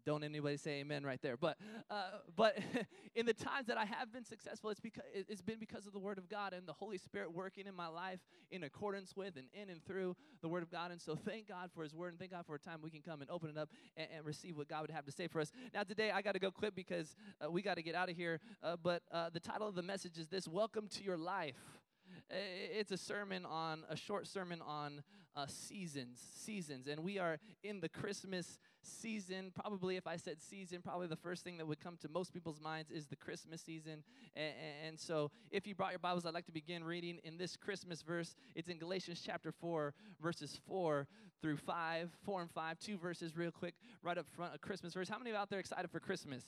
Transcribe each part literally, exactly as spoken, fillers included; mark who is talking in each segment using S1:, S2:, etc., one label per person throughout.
S1: Don't anybody say amen right there. But uh, but in the times that I have been successful, it's because it's been because of the Word of God and the Holy Spirit working in my life in accordance with and in and through the Word of God. And so thank God for His Word, and thank God for a time we can come and open it up and, and receive what God would have to say for us. Now today I got to go quick because uh, we got to get out of here. Uh, but uh, the title of the message is this: Welcome to Your Life. It's a sermon on, a short sermon on uh, seasons, seasons. And we are in the Christmas season. Probably if I said season, probably the first thing that would come to most people's minds is the Christmas season. And, and so if you brought your Bibles, I'd like to begin reading in this Christmas verse. It's in Galatians chapter four, verses four through five, four and five, two verses real quick, right up front, a Christmas verse. How many out there excited for Christmas?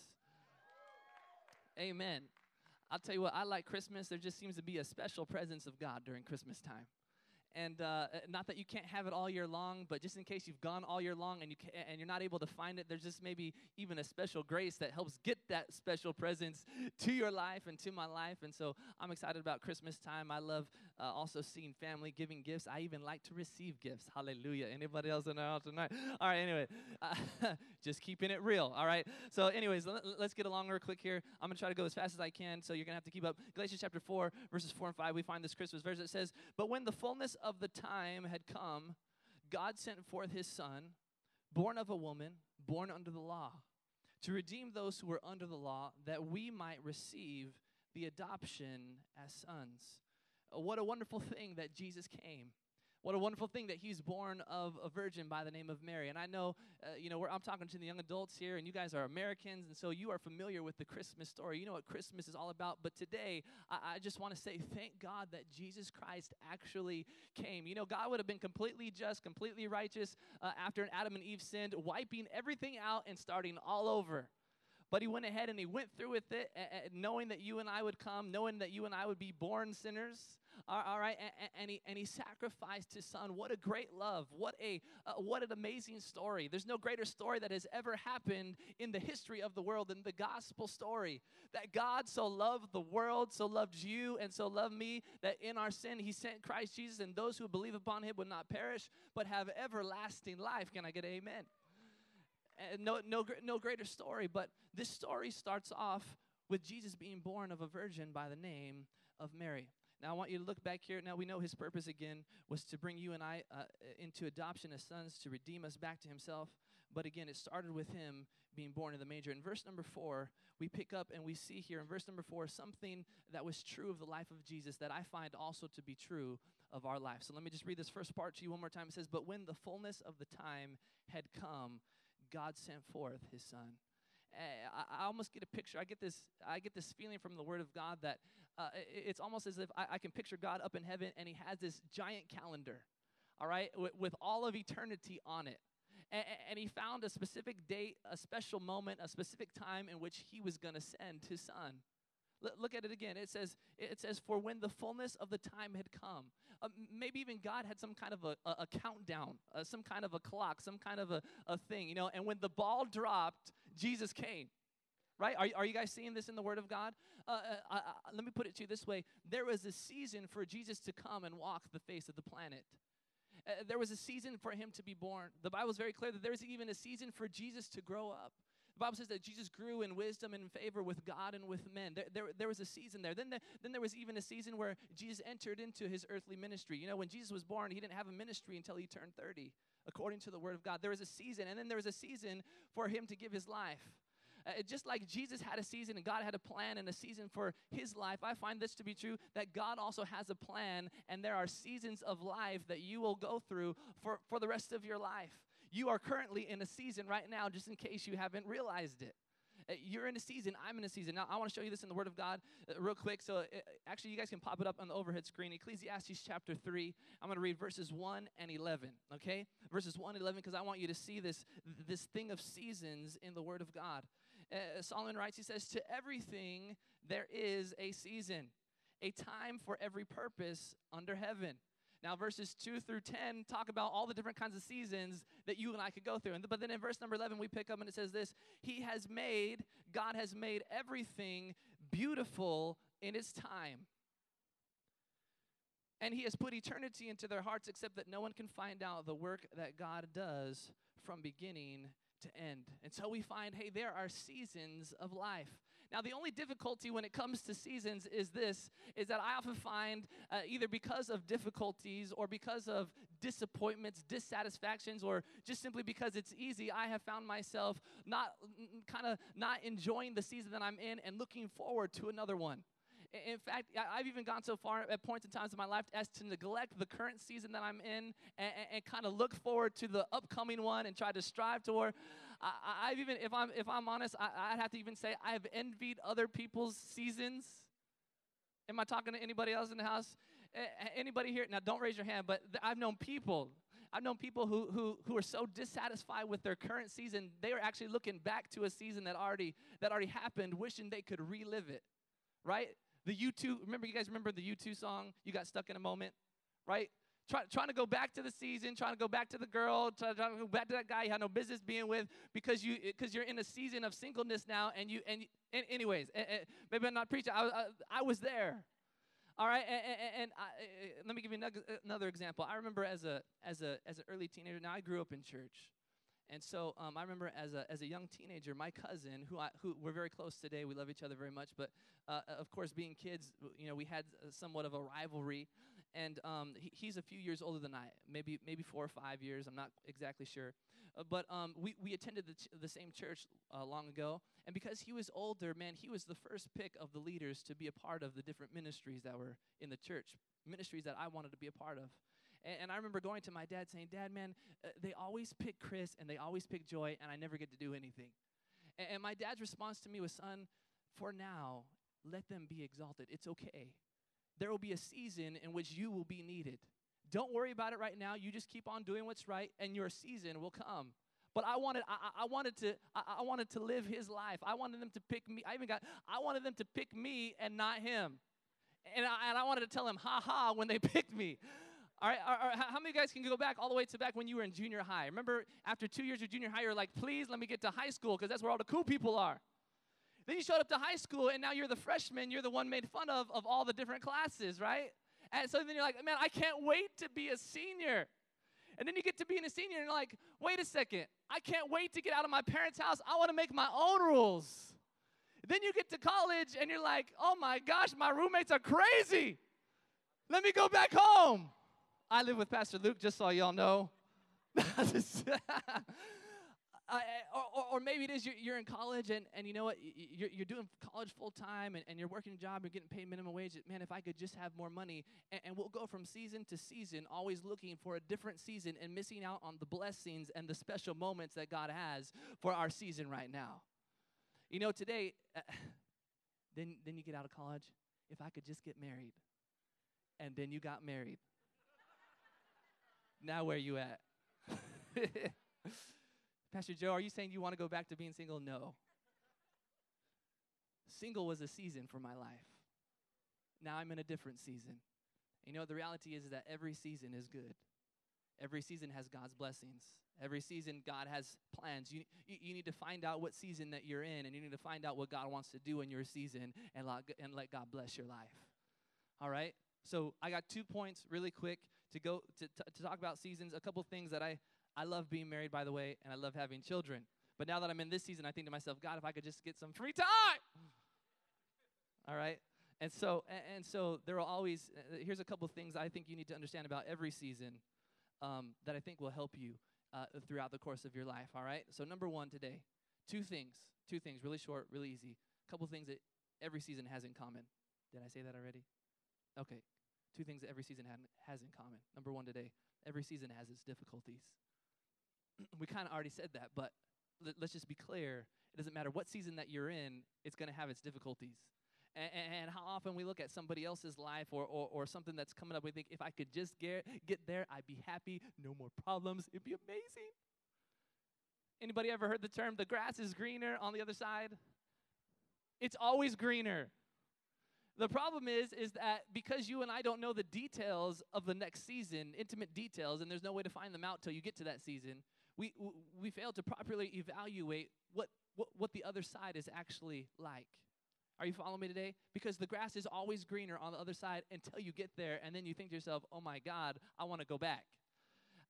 S1: Amen. I'll tell you what, I like Christmas. There just seems to be a special presence of God during Christmas time. And uh, not that you can't have it all year long, but just in case you've gone all year long and, you ca- and you're not able to find it, there's just maybe even a special grace that helps get that special presence to your life and to my life. And so I'm excited about Christmas time. I love uh, also seeing family giving gifts. I even like to receive gifts. Hallelujah. Anybody else in the house tonight? All right, anyway, uh, just keeping it real, all right? So anyways, let, let's get along real quick here. I'm going to try to go as fast as I can, so you're going to have to keep up. Galatians chapter four, verses four and five, we find this Christmas verse that says, "But when the fullness of the time had come, God sent forth His Son, born of a woman, born under the law, to redeem those who were under the law, that we might receive the adoption as sons." Uh, What a wonderful thing that Jesus came. What a wonderful thing that He's born of a virgin by the name of Mary. And I know, uh, you know, we're, I'm talking to the young adults here, and you guys are Americans, and so you are familiar with the Christmas story. You know what Christmas is all about. But today, I, I just want to say thank God that Jesus Christ actually came. You know, God would have been completely just, completely righteous uh, after Adam and Eve sinned, wiping everything out and starting all over. But He went ahead and He went through with it, uh, uh, knowing that you and I would come, knowing that you and I would be born sinners. All all right, and, and he and he sacrificed His Son. What a great love! What a uh, what an amazing story! There's no greater story that has ever happened in the history of the world than the gospel story. That God so loved the world, so loved you, and so loved me, that in our sin He sent Christ Jesus, and those who believe upon Him would not perish, but have everlasting life. Can I get an amen? And no, no, gr- no greater story, but this story starts off with Jesus being born of a virgin by the name of Mary. Now, I want you to look back here. Now, we know His purpose, again, was to bring you and I uh, into adoption as sons, to redeem us back to Himself. But again, it started with Him being born in the manger. In verse number four, we pick up and we see here in verse number four something that was true of the life of Jesus that I find also to be true of our life. So let me just read this first part to you one more time. It says, "But when the fullness of the time had come, God sent forth His Son." Eh, I, I almost get a picture. I get this. I get this feeling from the Word of God that uh, it, it's almost as if I, I can picture God up in heaven, and He has this giant calendar, all right, with, with all of eternity on it. And, and He found a specific date, a special moment, a specific time in which He was going to send His Son. L- Look at it again. It says, it says, "For when the fullness of the time had come." Uh, maybe even God had some kind of a, a, a countdown, uh, some kind of a clock, some kind of a, a thing, you know. And when the ball dropped, Jesus came. Right? Are, are you guys seeing this in the Word of God? Uh, uh, uh, let me put it to you this way. There was a season for Jesus to come and walk the face of the planet. Uh, there was a season for Him to be born. The Bible is very clear that there was even a season for Jesus to grow up. The Bible says that Jesus grew in wisdom and in favor with God and with men. There, there, there was a season there. Then, the, then there was even a season where Jesus entered into His earthly ministry. You know, when Jesus was born, He didn't have a ministry until He turned thirty, according to the Word of God. There was a season, and then there was a season for Him to give His life. Uh, just like Jesus had a season and God had a plan and a season for His life, I find this to be true, that God also has a plan, and there are seasons of life that you will go through for, for the rest of your life. You are currently in a season right now, just in case you haven't realized it. Uh, You're in a season. I'm in a season. Now, I want to show you this in the Word of God uh, real quick. So, uh, actually, you guys can pop it up on the overhead screen. Ecclesiastes chapter three. I'm going to read verses one and eleven, okay? Verses one and eleven, because I want you to see this, this thing of seasons in the Word of God. Uh, Solomon writes, he says, "To everything there is a season, a time for every purpose under heaven." Now, verses two through ten talk about all the different kinds of seasons that you and I could go through. And, but then in verse number eleven, we pick up and it says this: He has made, God has made everything beautiful in its time. And He has put eternity into their hearts, except that no one can find out the work that God does from beginning to end. And so we find, hey, there are seasons of life. Now, the only difficulty when it comes to seasons is this, is that I often find uh, either because of difficulties or because of disappointments, dissatisfactions, or just simply because it's easy, I have found myself not kind of not enjoying the season that I'm in and looking forward to another one. In fact, I've even gone so far at points in times in my life as to neglect the current season that I'm in and, and, and kind of look forward to the upcoming one and try to strive toward. I, I've even, if I'm if I'm honest, I, I'd have to even say I've envied other people's seasons. Am I talking to anybody else in the house? A- anybody here? Now, don't raise your hand, but th- I've known people. I've known people who who who are so dissatisfied with their current season, they are actually looking back to a season that already that already happened, wishing they could relive it, right? The U two, remember, you guys remember the U two song, You Got Stuck in a Moment, right? Try, trying to go back to the season, trying to go back to the girl, try, trying to go back to that guy you had no business being with because you because you're in a season of singleness now. And you and, and anyways, and, and maybe I'm not preaching. I, I, I was there, all right. And, and, and I, let me give you another example. I remember as a as a as an early teenager. Now I grew up in church. And so um, I remember as a as a young teenager, my cousin, who I, who we're very close today, we love each other very much. But uh, of course, being kids, you know, we had somewhat of a rivalry. And um, he, he's a few years older than I, maybe maybe four or five years. I'm not exactly sure. Uh, but um, we we attended the ch- the same church uh, long ago. And because he was older, man, he was the first pick of the leaders to be a part of the different ministries that were in the church, ministries that I wanted to be a part of. And I remember going to my dad saying, Dad, man, uh, they always pick Chris and they always pick Joy, and I never get to do anything. And, and my dad's response to me was, son, for now, let them be exalted. It's okay. There will be a season in which you will be needed. Don't worry about it right now. You just keep on doing what's right, and your season will come. But I wanted, I, I wanted to, I, I wanted to live his life. I wanted them to pick me. I even got, I wanted them to pick me and not him. And I, and I wanted to tell him, ha ha, when they picked me. All right, all right, how many of you guys can go back all the way to back when you were in junior high? Remember, after two years of junior high, you're like, please let me get to high school because that's where all the cool people are. Then you showed up to high school, and now you're the freshman. You're the one made fun of of all the different classes, right? And so then you're like, man, I can't wait to be a senior. And then you get to being a senior, and you're like, wait a second. I can't wait to get out of my parents' house. I want to make my own rules. Then you get to college, and you're like, oh, my gosh, my roommates are crazy. Let me go back home. I live with Pastor Luke, just so y'all know. I, or, or maybe it is you're, you're in college, and, and you know what? You're, you're doing college full-time, and, and you're working a job, you're getting paid minimum wage. Man, if I could just have more money. And, and we'll go from season to season, always looking for a different season and missing out on the blessings and the special moments that God has for our season right now. You know, today, uh, then, then you get out of college. If I could just get married. And then you got married. Now where are you at? Pastor Joe, are you saying you want to go back to being single? No. Single was a season for my life. Now I'm in a different season. You know, the reality is that every season is good. Every season has God's blessings. Every season, God has plans. You, you, you need to find out what season that you're in, and you need to find out what God wants to do in your season and let, and let God bless your life. All right? So I got two points really quick to go to, to, to talk about seasons. A couple things that I, I love being married, by the way, and I love having children. But now that I'm in this season, I think to myself, God, if I could just get some free time. All right? And so and, and so there will always, uh, here's a couple things I think you need to understand about every season um, that I think will help you uh, throughout the course of your life, all right? So number one today, two things, two things, really short, really easy. A couple things that every season has in common. Did I say that already? Okay, two things that every season ha- has in common. Number one today, every season has its difficulties. We kind of already said that, but l- let's just be clear. It doesn't matter what season that you're in, it's going to have its difficulties. And, and how often we look at somebody else's life or, or, or something that's coming up, we think, if I could just get, get there, I'd be happy, no more problems, it'd be amazing. Anybody ever heard the term, the grass is greener on the other side? It's always greener. The problem is, is that because you and I don't know the details of the next season, intimate details, and there's no way to find them out till you get to that season, we we fail to properly evaluate what, what, what the other side is actually like. Are you following me today? Because the grass is always greener on the other side until you get there, and then you think to yourself, oh my God, I want to go back.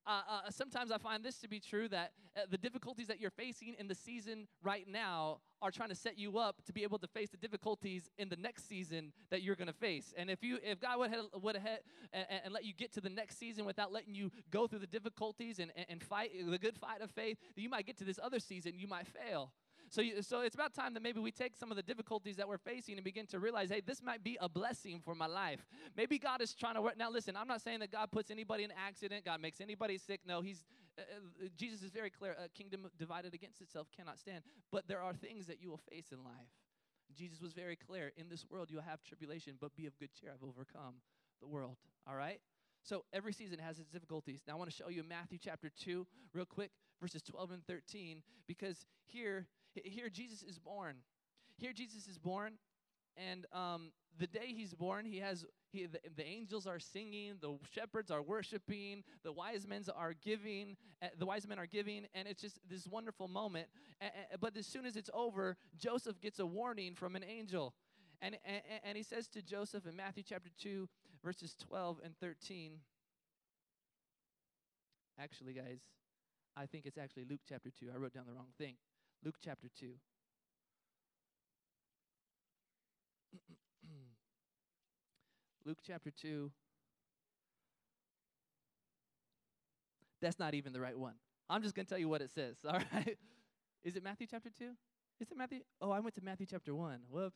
S1: Uh, uh, sometimes I find this to be true, that uh, the difficulties that you're facing in the season right now are trying to set you up to be able to face the difficulties in the next season that you're going to face. And if you, if God would have, would have and, and let you get to the next season without letting you go through the difficulties and, and, and fight the good fight of faith, then you might get to this other season, you might fail. So, you, so it's about time that maybe we take some of the difficulties that we're facing and begin to realize, hey, this might be a blessing for my life. Maybe God is trying to work. Now, listen, I'm not saying that God puts anybody in an accident, God makes anybody sick. No, he's uh, uh, Jesus is very clear. A kingdom divided against itself cannot stand. But there are things that you will face in life. Jesus was very clear. In this world, you'll have tribulation, but be of good cheer. I've overcome the world. All right? So every season has its difficulties. Now, I want to show you Matthew chapter two real quick, verses twelve and thirteen, because here, here Jesus is born. Here Jesus is born, and um, the day he's born, he has he, the, the angels are singing, the shepherds are worshiping, the wise men are giving, uh, the wise men are giving, and it's just this wonderful moment. Uh, uh, but as soon as it's over, Joseph gets a warning from an angel. And, and, and he says to Joseph in Matthew chapter two, verses twelve and thirteen. Actually, guys, I think it's actually Luke chapter two. I wrote down the wrong thing. Luke chapter two. Luke chapter two. That's not even the right one. I'm just going to tell you what it says, all right? Is it Matthew chapter two? Is it Matthew? Oh, I went to Matthew chapter one. Whoops.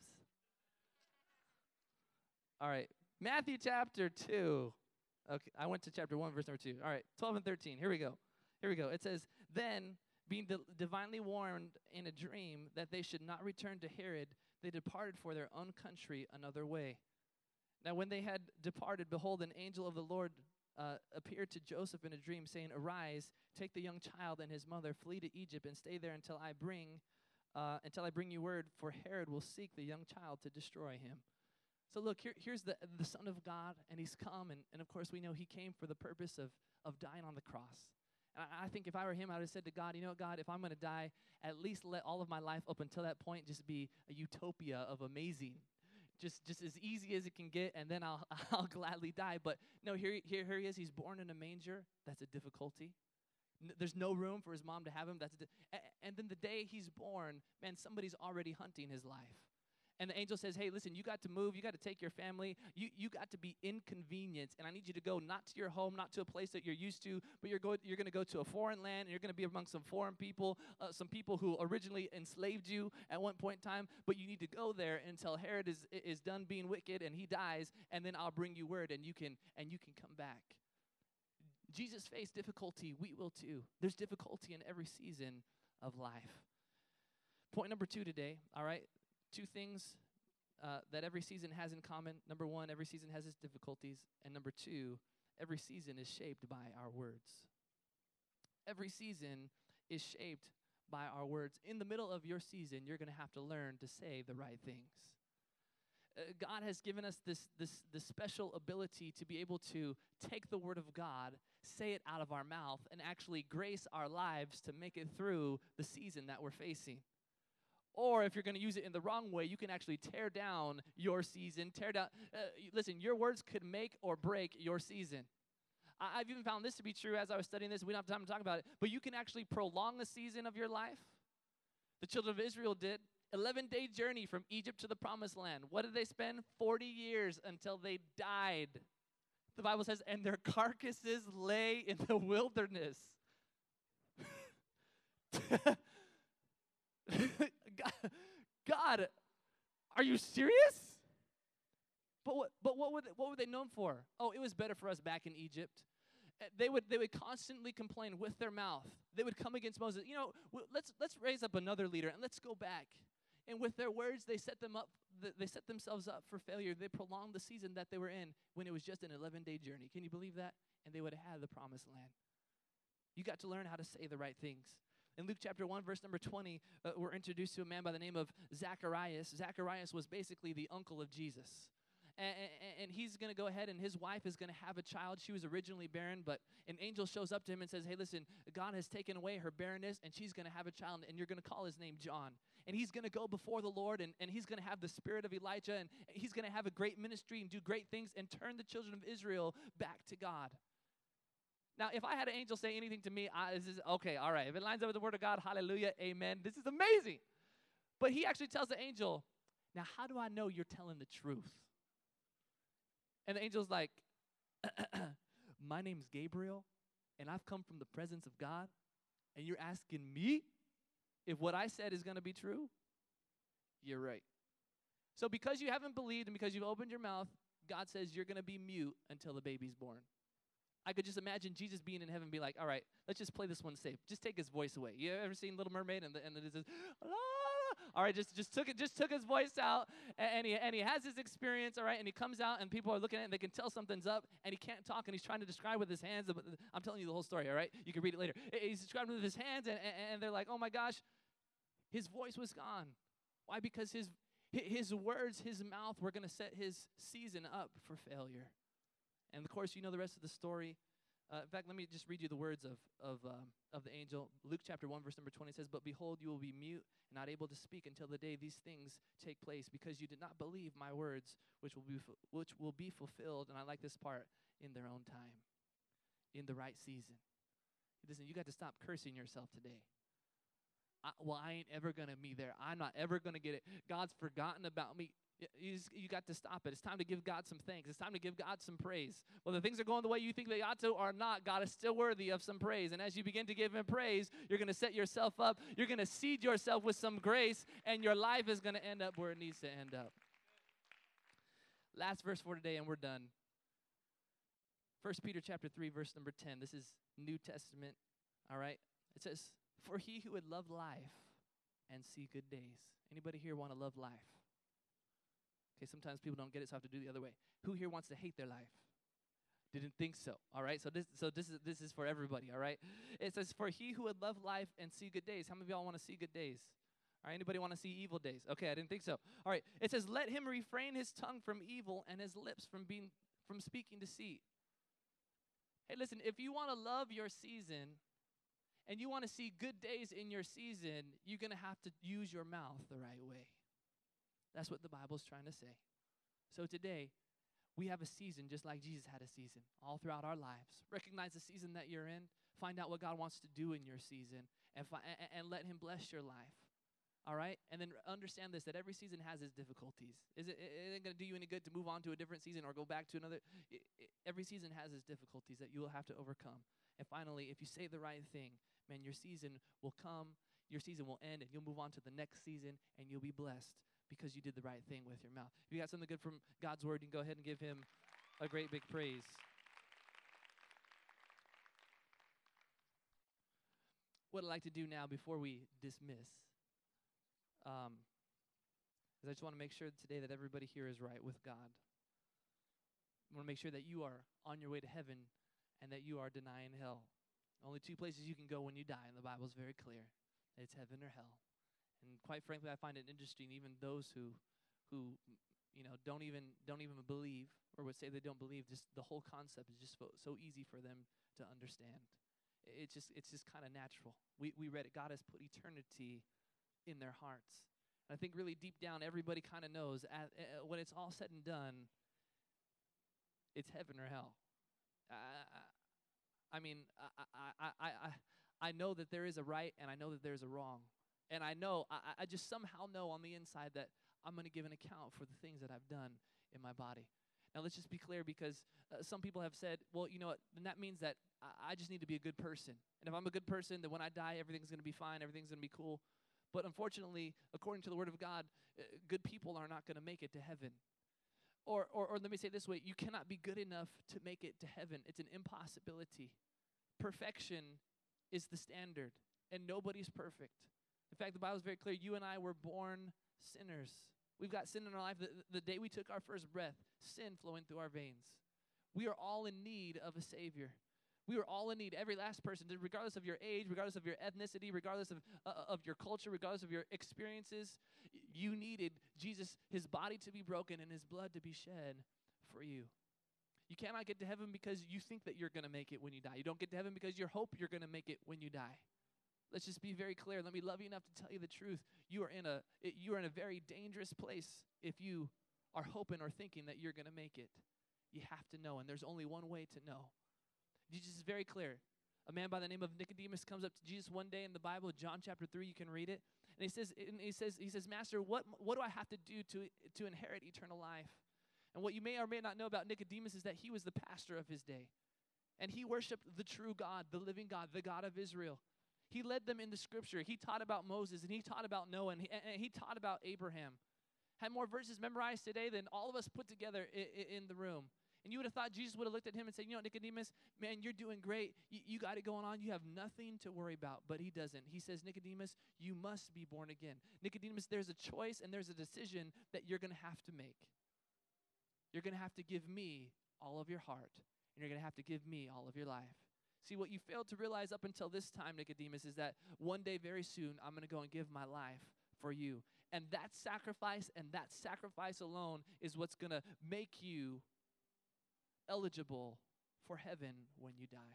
S1: All right, Matthew chapter two. Okay, I went to chapter one, verse number two. All right, twelve and thirteen. Here we go. Here we go. It says, then, being di- divinely warned in a dream that they should not return to Herod, they departed for their own country another way. Now, when they had departed, behold, an angel of the Lord uh, appeared to Joseph in a dream, saying, arise, take the young child and his mother, flee to Egypt, and stay there until I bring, uh, until I bring you word, for Herod will seek the young child to destroy him. So look, here, here's the, the Son of God, and he's come, and, and of course we know he came for the purpose of, of dying on the cross. And I, I think if I were him, I would have said to God, you know what, God, if I'm going to die, at least let all of my life up until that point just be a utopia of amazing. Just just as easy as it can get, and then I'll I'll gladly die. But no, here, here, here he is. He's born in a manger. That's a difficulty. N- there's no room for his mom to have him. That's a di- a- and then the day he's born, man, somebody's already hunting his life. And the angel says, hey, listen, you got to move. You got to take your family. You you got to be inconvenienced. And I need you to go not to your home, not to a place that you're used to, but you're, go, you're going to go to a foreign land, and you're going to be among some foreign people, uh, some people who originally enslaved you at one point in time. But you need to go there until Herod is is done being wicked and he dies, and then I'll bring you word, and you can and you can come back. Jesus faced difficulty. We will too. There's difficulty in every season of life. Point number two today, all right? Two things uh, that every season has in common. Number one, every season has its difficulties. And number two, every season is shaped by our words. Every season is shaped by our words. In the middle of your season, you're going to have to learn to say the right things. Uh, God has given us this, this, this special ability to be able to take the word of God, say it out of our mouth, and actually grace our lives to make it through the season that we're facing. Or if you're going to use it in the wrong way, you can actually tear down your season. Tear down. Uh, listen, your words could make or break your season. I, I've even found this to be true as I was studying this. We don't have time to talk about it. But you can actually prolong a season of your life. The children of Israel did. eleven-day journey from Egypt to the promised land. What did they spend? forty years until they died. The Bible says, and their carcasses lay in the wilderness. God, God, are you serious? But what? But what were they, what were they known for? Oh, it was better for us back in Egypt. Uh, They would they would constantly complain with their mouth. They would come against Moses. You know, w- let's let's raise up another leader and let's go back. And with their words, they set them up. th- They set themselves up for failure. They prolonged the season that they were in when it was just an eleven-day journey. Can you believe that? And they would have had the promised land. You got to learn how to say the right things. In Luke chapter one, verse number twenty, uh, we're introduced to a man by the name of Zacharias. Zacharias was basically the uncle of Jesus. And, and, and he's going to go ahead, and his wife is going to have a child. She was originally barren, but an angel shows up to him and says, hey, listen, God has taken away her barrenness, and she's going to have a child, and you're going to call his name John. And he's going to go before the Lord, and, and he's going to have the spirit of Elijah, and he's going to have a great ministry and do great things and turn the children of Israel back to God. Now, if I had an angel say anything to me, I, this is okay, all right. If it lines up with the word of God, hallelujah, amen. This is amazing. But he actually tells the angel, now, how do I know you're telling the truth? And the angel's like, my name's Gabriel, and I've come from the presence of God, and you're asking me if what I said is going to be true? You're right. So because you haven't believed and because you've opened your mouth, God says you're going to be mute until the baby's born. I could just imagine Jesus being in heaven and be like, all right, let's just play this one safe. Just take his voice away. You ever seen Little Mermaid? And, the, and it says, ah! All right, just, just took it, just took his voice out, and, and, he, and he has his experience, all right, and he comes out, and people are looking at it, and they can tell something's up, and he can't talk, and he's trying to describe with his hands. I'm telling you the whole story, all right? You can read it later. He's describing with his hands, and, and, and they're like, oh, my gosh, his voice was gone. Why? Because his, his words, his mouth were going to set his season up for failure. And, of course, you know the rest of the story. Uh, in fact, let me just read you the words of of um, of the angel. Luke chapter one, verse number twenty says, "But behold, you will be mute and not able to speak until the day these things take place, because you did not believe my words, which will be fu- which will be fulfilled." And I like this part, in their own time, in the right season. Listen, you got to stop cursing yourself today. I, well, I ain't ever gonna be there. I'm not ever gonna get it. God's forgotten about me. You, just, you got to stop it. It's time to give God some thanks. It's time to give God some praise. Whether things are going the way you think they ought to or not, God is still worthy of some praise. And as you begin to give him praise, you're going to set yourself up. You're going to seed yourself with some grace, and your life is going to end up where it needs to end up. Last verse for today, and we're done. First Peter chapter three, verse number ten. This is New Testament, all right? It says, "For he who would love life and see good days." Anybody here want to love life? Okay, sometimes people don't get it, so I have to do the other way. Who here wants to hate their life? Didn't think so. All right, so this so this is this is for everybody, all right? It says, "For he who would love life and see good days." How many of y'all want to see good days? All right, anybody want to see evil days? Okay, I didn't think so. All right, it says, "Let him refrain his tongue from evil and his lips from being from speaking deceit." Hey, listen, if you want to love your season and you want to see good days in your season, you're going to have to use your mouth the right way. That's what the Bible's trying to say. So today, we have a season just like Jesus had a season all throughout our lives. Recognize the season that you're in. Find out what God wants to do in your season, and, fi- and, and let him bless your life. All right? And then understand this, that every season has its difficulties. Is it, it ain't going to do you any good to move on to a different season or go back to another. It, it, every season has its difficulties that you will have to overcome. And finally, if you say the right thing, man, your season will come, your season will end, and you'll move on to the next season, and you'll be blessed because you did the right thing with your mouth. If you got something good from God's word, you can go ahead and give him a great big praise. What I'd like to do now before we dismiss um, is I just want to make sure today that everybody here is right with God. I want to make sure that you are on your way to heaven and that you are denying hell. Only two places you can go when you die, and the Bible's very clear. It's heaven or hell. And quite frankly, I find it interesting, even those who, who, you know, don't even don't even believe or would say they don't believe. Just the whole concept is just so, so easy for them to understand. It's just it's just kind of natural. We we read it. God has put eternity in their hearts. And I think really deep down, everybody kind of knows at, uh, when it's all said and done, it's heaven or hell. Uh, I mean, I I I I I know that there is a right and I know that there's a wrong. And I know, I, I just somehow know on the inside that I'm going to give an account for the things that I've done in my body. Now, let's just be clear, because uh, some people have said, well, you know what, then that means that I, I just need to be a good person. And if I'm a good person, then when I die, everything's going to be fine, everything's going to be cool. But unfortunately, according to the Word of God, uh, good people are not going to make it to heaven. Or, or, or let me say it this way, you cannot be good enough to make it to heaven. It's an impossibility. Perfection is the standard, and nobody's perfect. In fact, the Bible is very clear. You and I were born sinners. We've got sin in our life. The, the day we took our first breath, sin flowing through our veins. We are all in need of a Savior. We are all in need, every last person, regardless of your age, regardless of your ethnicity, regardless of, uh, of your culture, regardless of your experiences. You needed Jesus, his body to be broken and his blood to be shed for you. You cannot get to heaven because you think that you're going to make it when you die. You don't get to heaven because you hope you're going to make it when you die. Let's just be very clear. Let me love you enough to tell you the truth. You are in a it, you are in a very dangerous place if you are hoping or thinking that you're going to make it. You have to know, and there's only one way to know. Jesus is very clear. A man by the name of Nicodemus comes up to Jesus one day in the Bible, John chapter three, you can read it. And he says, and he says, he says, Master, what, what do I have to do to, to inherit eternal life? And what you may or may not know about Nicodemus is that he was the pastor of his day. And he worshiped the true God, the living God, the God of Israel. He led them in the scripture. He taught about Moses, and he taught about Noah, and he, and he taught about Abraham. Had more verses memorized today than all of us put together in, in the room. And you would have thought Jesus would have looked at him and said, you know, Nicodemus, man, you're doing great. You, you got it going on. You have nothing to worry about. But he doesn't. He says, Nicodemus, you must be born again. Nicodemus, there's a choice and there's a decision that you're going to have to make. You're going to have to give me all of your heart, and you're going to have to give me all of your life. See, what you failed to realize up until this time, Nicodemus, is that one day very soon I'm going to go and give my life for you. And that sacrifice and that sacrifice alone is what's going to make you eligible for heaven when you die.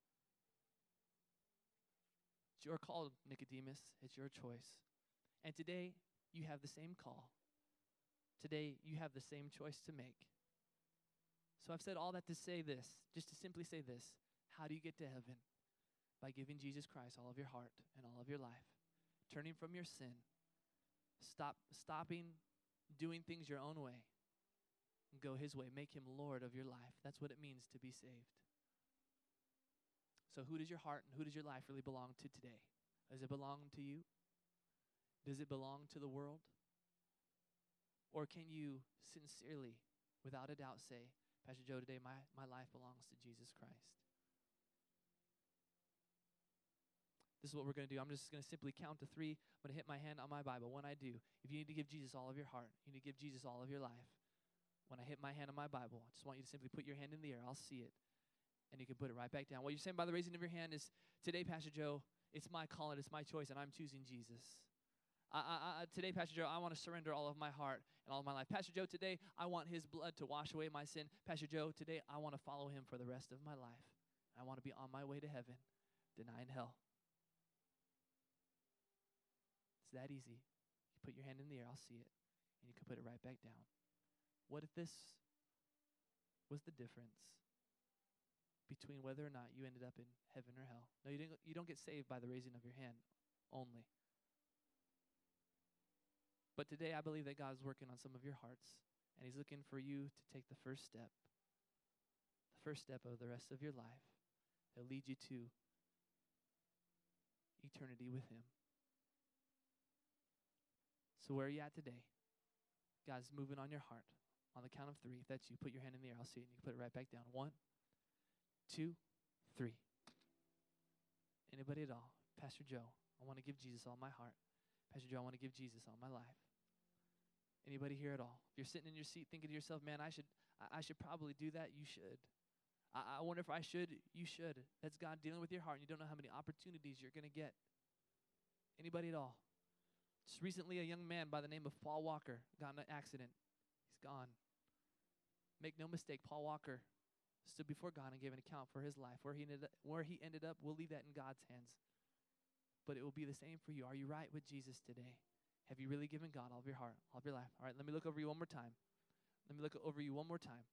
S1: It's your call, Nicodemus. It's your choice. And today, you have the same call. Today, you have the same choice to make. So I've said all that to say this, just to simply say this. How do you get to heaven? By giving Jesus Christ all of your heart and all of your life. Turning from your sin. Stop stopping doing things your own way. And go his way. Make him Lord of your life. That's what it means to be saved. So who does your heart and who does your life really belong to today? Does it belong to you? Does it belong to the world? Or can you sincerely, without a doubt, say, Pastor Joe, today my, my life belongs to Jesus Christ? This is what we're going to do. I'm just going to simply count to three. I'm going to hit my hand on my Bible. When I do, if you need to give Jesus all of your heart, you need to give Jesus all of your life. When I hit my hand on my Bible, I just want you to simply put your hand in the air. I'll see it. And you can put it right back down. What you're saying by the raising of your hand is, today, Pastor Joe, it's my call and it's my choice, and I'm choosing Jesus. I, I, I, today, Pastor Joe, I want to surrender all of my heart and all of my life. Pastor Joe, today, I want his blood to wash away my sin. Pastor Joe, today, I want to follow him for the rest of my life. I want to be on my way to heaven, denying hell. It's that easy. You put your hand in the air, I'll see it, and you can put it right back down. What if this was the difference between whether or not you ended up in heaven or hell? No, you didn't. You don't get saved by the raising of your hand only. But today I believe that God's working on some of your hearts, and he's looking for you to take the first step, the first step of the rest of your life that leads you to eternity with him. So where are you at today? God's moving on your heart. On the count of three, if that's you, put your hand in the air. I'll see it, and you can put it right back down. One, two, three. Anybody at all? Pastor Joe, I want to give Jesus all my heart. Pastor Joe, I want to give Jesus all my life. Anybody here at all? If you're sitting in your seat thinking to yourself, man, I should I, I should probably do that, you should. I, I wonder if I should, you should. That's God dealing with your heart, and you don't know how many opportunities you're going to get. Anybody at all? Just recently, a young man by the name of Paul Walker got in an accident. He's gone. Make no mistake, Paul Walker stood before God and gave an account for his life. Where he ended up, where he ended up, we'll leave that in God's hands. But it will be the same for you. Are you right with Jesus today? Have you really given God all of your heart, all of your life? All right, let me look over you one more time. Let me look over you one more time.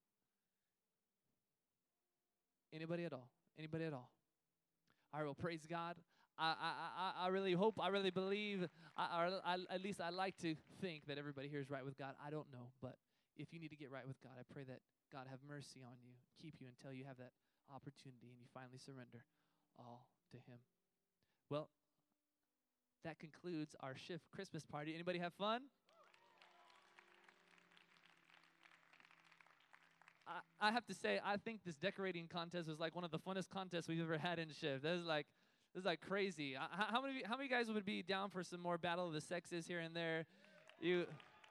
S1: Anybody at all? Anybody at all? All right, well, praise God. I I I, I really hope, I really believe, I, or I, at least I like to think that everybody here is right with God. I don't know, but if you need to get right with God, I pray that God have mercy on you, keep you until you have that opportunity and you finally surrender all to him. Well, that concludes our Shift Christmas party. Anybody have fun? I, I have to say, I think this decorating contest was like one of the funnest contests we've ever had in Shift. This is like, this is like crazy. Uh, how, how many, how many guys would be down for some more Battle of the Sexes here and there? You.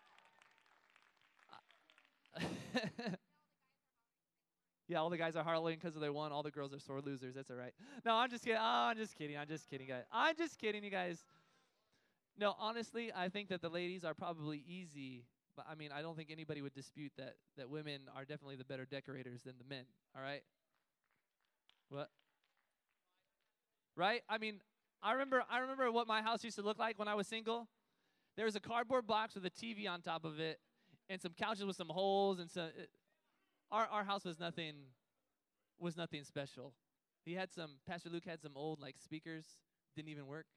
S1: Yeah, all the guys are hollering because they won. All the girls are sore losers. That's all right. No, I'm just kidding. Oh, I'm just kidding. I'm just kidding, guys. I'm just kidding, you guys. No, honestly, I think that the ladies are probably easy. But, I mean, I don't think anybody would dispute that, that women are definitely the better decorators than the men. All right? What? Right? I mean, I remember I remember what my house used to look like when I was single. There was a cardboard box with a T V on top of it and some couches with some holes and some. It, our our house was nothing was nothing special. He had some, Pastor Luke had some old like speakers, didn't even work.